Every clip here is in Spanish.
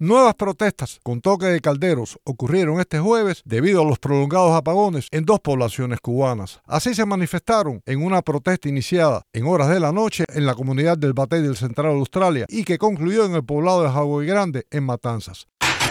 Nuevas protestas con toque de calderos ocurrieron este jueves debido a los prolongados apagones en dos poblaciones cubanas. Así se manifestaron en una protesta iniciada en horas de la noche en la comunidad del Batey del Central Australia y que concluyó en el poblado de Hawái Grande, en Matanzas.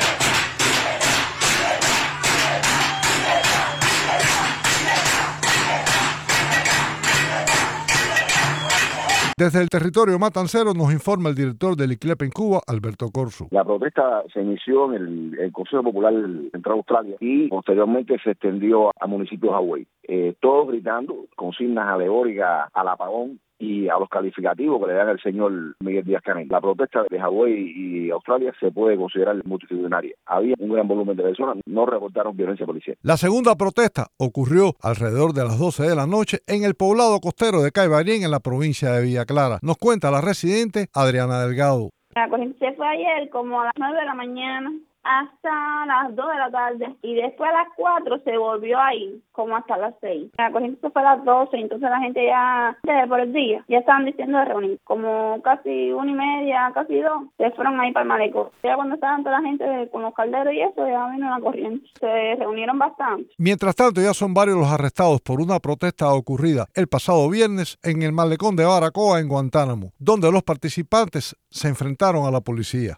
Desde el territorio matancero nos informa el director del ICLEP en Cuba, Alberto Corso. La protesta se inició en el Consejo Popular Central Australia y posteriormente se extendió al municipio de Hawái. Todos gritando consignas alegóricas al apagón y a los calificativos que le dan al señor Miguel Díaz-Canel. La protesta de Hawái y Australia se puede considerar multitudinaria. Había un gran volumen de personas, no reportaron violencia policial. La segunda protesta ocurrió alrededor de las 12 de la noche en el poblado costero de Caibarien, en la provincia de Villa Clara. Nos cuenta la residente Adriana Delgado. La corriente se fue ayer como a las 9 de la mañana hasta las 2 de la tarde y después a las 4 se volvió a ir como hasta las 6. La corriente se fue a las 12, entonces la gente ya por el día ya estaban diciendo de reunir, como casi 1:30, casi 2, se fueron ahí para el malecón. Ya cuando estaban toda la gente con los calderos y eso, ya vino la corriente. Se reunieron bastante. Mientras tanto, ya son varios los arrestados por una protesta ocurrida el pasado viernes en el malecón de Baracoa, en Guantánamo, donde los participantes se enfrentaron a la policía.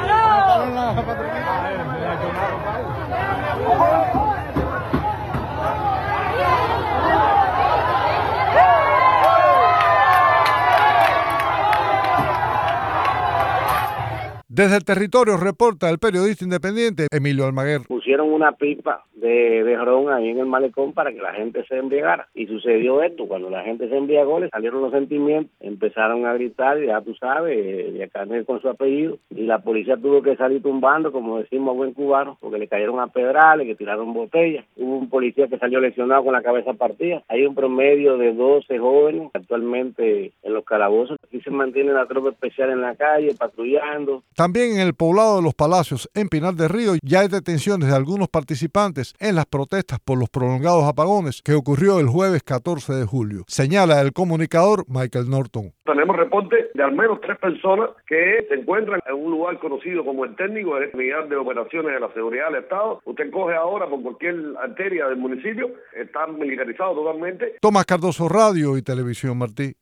Desde el territorio reporta el periodista independiente Emilio Almaguer. Pusieron una pipa de ron ahí en el malecón para que la gente se embriagara. Y sucedió esto, cuando la gente se embriagó, le salieron los sentimientos, empezaron a gritar, ya tú sabes, Díaz-Canel con su apellido, y la policía tuvo que salir tumbando, como decimos a buen cubano, porque le cayeron a pedrales, que tiraron botellas. Hubo un policía que salió lesionado con la cabeza partida. Hay un promedio de 12 jóvenes actualmente en los calabozos. Aquí se mantiene la tropa especial en la calle, patrullando. También en el poblado de Los Palacios, en Pinar del Río, ya hay detenciones de algunos participantes en las protestas por los prolongados apagones que ocurrió el jueves 14 de julio. Señala el comunicador Michael Norton. Tenemos reporte de al menos 3 personas que se encuentran en un lugar conocido como el técnico de la unidad de operaciones de la seguridad del Estado. Usted coge ahora por cualquier arteria del municipio, está militarizado totalmente. Tomás Cardoso, Radio y Televisión Martí.